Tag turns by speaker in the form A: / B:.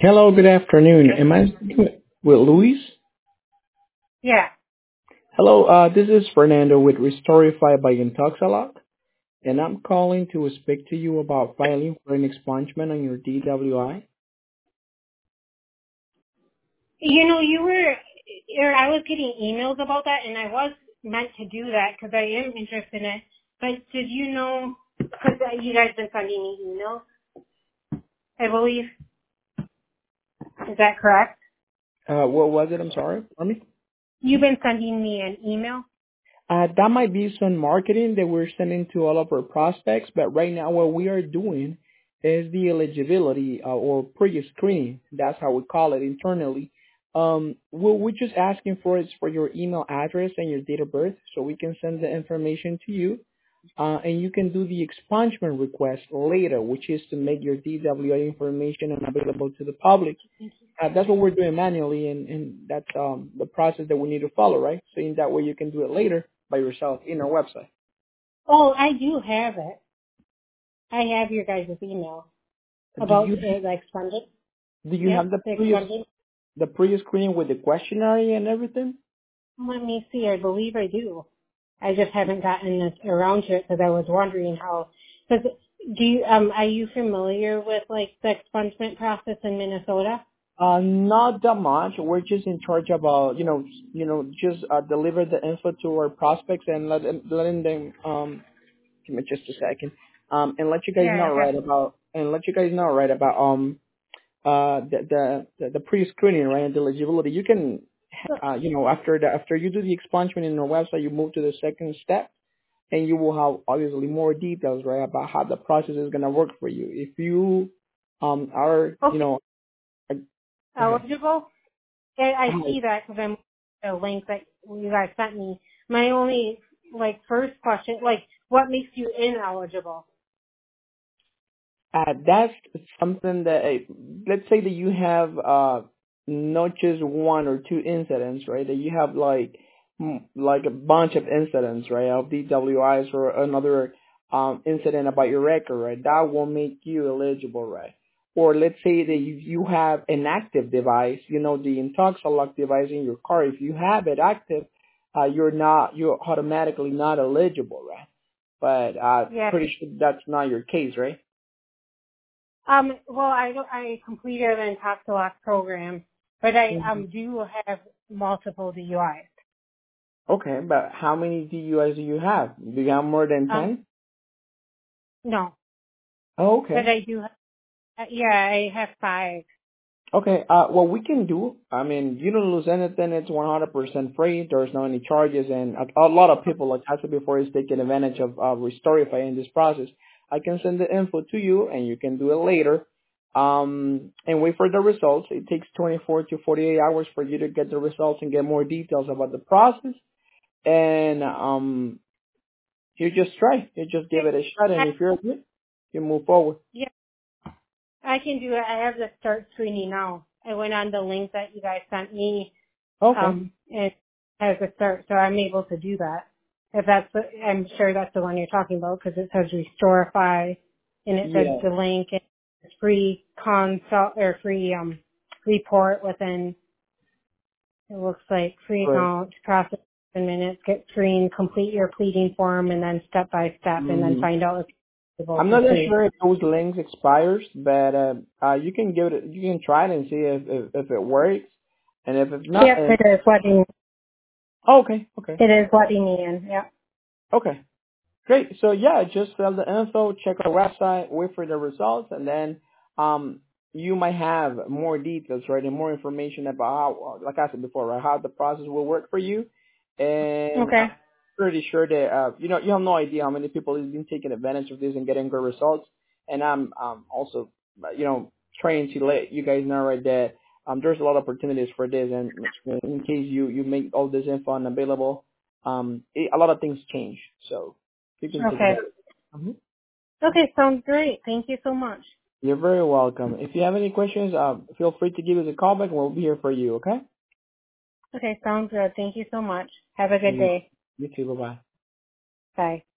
A: Hello, good afternoon. Am I speaking with Luis?
B: Yeah.
A: Hello, this is Fernando with Restorify by Intoxalot, and I'm calling to speak to you about filing for an expungement on your DWI.
B: I was getting emails about that, and I was meant to do that because I am interested in it. But did you know, because you guys been sending me emails, I believe. Is that correct?
A: What was it? I'm sorry. For me?
B: You've been sending me an email?
A: That might be some marketing that we're sending to all of our prospects, but right now what we are doing is the eligibility or pre-screening. That's how we call it internally. What we're just asking for is for your email address and your date of birth so we can send the information to you. And you can do the expungement request later, which is to make your DWI information unavailable to the public. That's what we're doing manually, and that's the process that we need to follow, right? So in that way, you can do it later by yourself in our website.
B: Oh, I do have it. I have your guys' email
A: Do
B: about
A: you
B: the expungement.
A: do you
B: Yep,
A: have the
B: the
A: previous
B: expungement.
A: the pre-screening with the questionnaire and everything?
B: Let me see. I believe I do. I just haven't gotten around to it because I was wondering how. Because are you familiar with like the expungement process in Minnesota?
A: Not that much. We're just in charge of just deliver the info to our prospects and letting them give me just a second and let you guys
B: Yeah,
A: know right about the pre-screening, right, and the eligibility. You can, after you do the expungement in our website, you move to the second step, and you will have obviously more details, right, about how the process is gonna work for you. If you are,
B: okay.
A: uh, go ahead.
B: Eligible? I
A: Hi.
B: see that because I'm the link that you guys sent me. My only first question, what makes you ineligible?
A: That's something that, let's say that you have not just one or two incidents, right? That you have like a bunch of incidents, right, of DWIs or another incident about your record, right? That will make you eligible, right? Or let's say that you have an active device, the Intoxalock device in your car. If you have it active, you're automatically not eligible, right? But
B: Yeah.
A: pretty sure that's not your case, right?
B: Well, I completed an Intoxilock program, but I do have multiple DUIs.
A: Okay, but how many DUIs do you have? Do you have more than 10?
B: No,
A: Oh,
B: but
A: okay.
B: I do. Yeah, I have 5.
A: Okay, what we can do, I mean, you don't lose anything. It's 100% free. There's no any charges, and a lot of people, like I said before, is taking advantage of Restorify in this process. I can send the info to you, and you can do it later, and wait for the results. It takes 24 to 48 hours for you to get the results and get more details about the process, and you just try. You just give it a shot, and if you're good, you move forward.
B: Yeah, I can do it. I have the start screening now. I went on the link that you guys sent me.
A: Okay.
B: It has a start, so I'm able to do that. If I'm sure that's the one you're talking about because it says Restorify, and it says
A: Yeah.
B: the link and it's free consult or free report within. It looks like free
A: Right.
B: account process in minutes, get screened, complete your pleading form, and then step by step, and then
A: Mm,
B: find out if you're able
A: I'm
B: to
A: not that
B: sue.
A: sure if those links expires, but you can give it. You can try it and see if it works, and if it's not,
B: Yep,
A: oh, okay, okay,
B: it is letting me in. Yep.
A: okay, great. So yeah, just fill the info, check our website, wait for the results, and then you might have more details, right, and more information about how, like I said before, right, how the process will work for you, and
B: Okay.
A: pretty sure that you have no idea how many people have been taking advantage of this and getting good results. And I'm also trying to let you guys know right that there's a lot of opportunities for this, and in case you make all this info unavailable, a lot of things change, so you can take
B: Okay.
A: advantage. Mhm.
B: Okay, sounds great. Thank you so much.
A: You're very welcome. If you have any questions, feel free to give us a call back, and we'll be here for you. Okay?
B: Okay, sounds good. Thank you so much. Have a good
A: You
B: day.
A: you too. Bye bye.
B: Bye.